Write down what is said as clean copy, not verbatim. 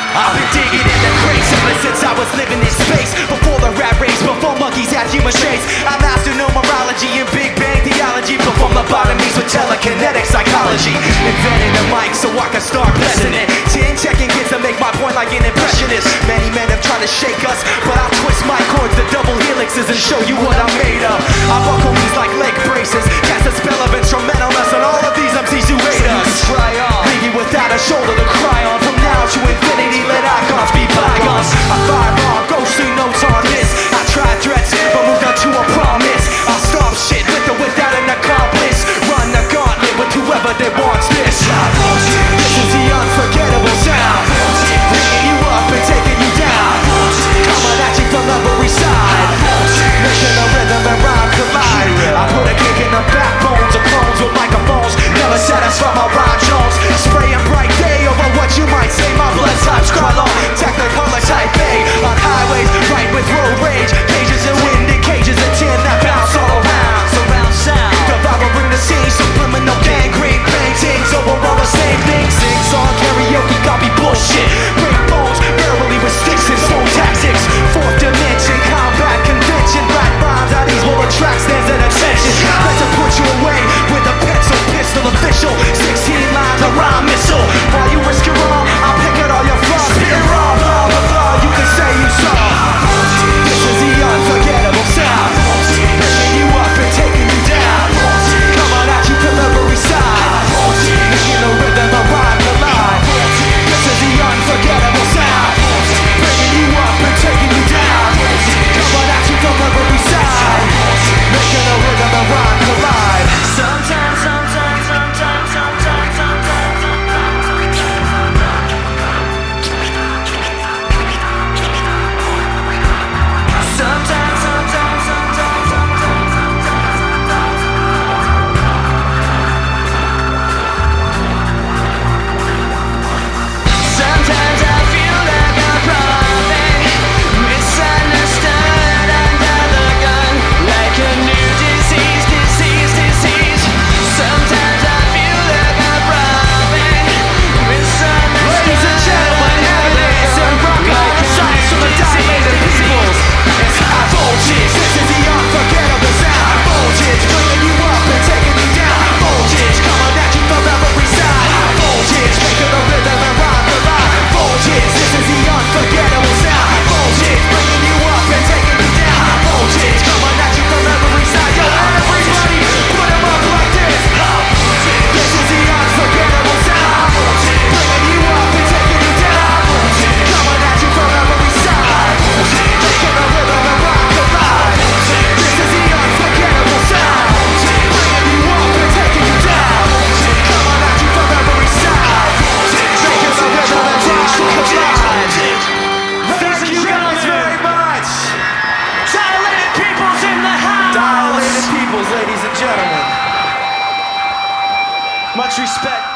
I've been digging in the crates ever since I was living in space. Before the rat race, before monkeys had human traits. I mastered numerology and Big Bang theology. Perform lobotomies with telekinetic psychology. Invented a mic so I could start blessing it. 10 checking kids to make my point like an impressionist. Many men have tried to shake us, but I'll twist my chords to double helixes and show you what I'm made of. I buckle these like leg braces, cast a spell of instrumentalness on all of these MCs who hate us. Try on, leave you without a shoulder to cry on. From now to infinity, let icons be bygones. I fire on ghostly notes on this. I tried threats, but moved on to a promise. I'll stop shit with or without an accomplice. Run the gauntlet with whoever that wants this. This is the unforgettable sound, bringing you up and taking you down. Coming at you from every side, making a rhythm and rhyme collide. I put a kick in the backbones of clones with microphones. Never satisfy my rhyme Jones. Spraying bright day over what you might say. My blood type's Krylon, technicolor type A. On highways, right with road rage. Cages and winded cages and 10 that bounce all around. Surround sound, devouring the scene. Subliminal gangrene paintings over all the same things. Sing song, karaoke, copy bullshit. Break bones, barely with sticks and phone tactics. Fourth dimension, combat convention. Black rhymes, how these will attract stands and attention. Let's put you away with a pencil, pistol official. 16 lines, a rhyme missile. While you risk your arm, I'll pick at all your flaws. Hit it raw, blah, blah, blah, you can say you saw. This is the unforgettable sound, bringing you up and taking you down. Coming at you from every side, making a rhythm, a rhyme collide. This is the unforgettable sound, bringing you up and taking you down. Coming at you from every side, making a rhythm, a rhyme collide. Sometimes I feel like I'm robbing, misunderstood under the gun, like a new disease. Sometimes I feel like I'm robbing, misunderstood. Ladies and gentlemen, Evidence and rock on sights from the dilated peoples. It's high voltage, this is the unforgettable sound. Voltage, bringing you up and taking you down. Voltage, coming at you from every side. High voltage, making the rhythm and rhyme collide. Voltage, this is the unforgettable sound. Voltage, bringing you up and taking you down. Voltage, coming at you from every side. Yo, everybody, put 'em up like this. This is the unforgettable sound, bringing you up and taking you down. Coming at you from every side, making a rhythm and rhyme collide. This is the unforgettable sound, bringing you up and taking you down. Coming at you from every side, making a rhythm and rhyme collide. Thank you guys very much. Dilated peoples in the house. Dilated peoples, ladies and gentlemen. Much respect.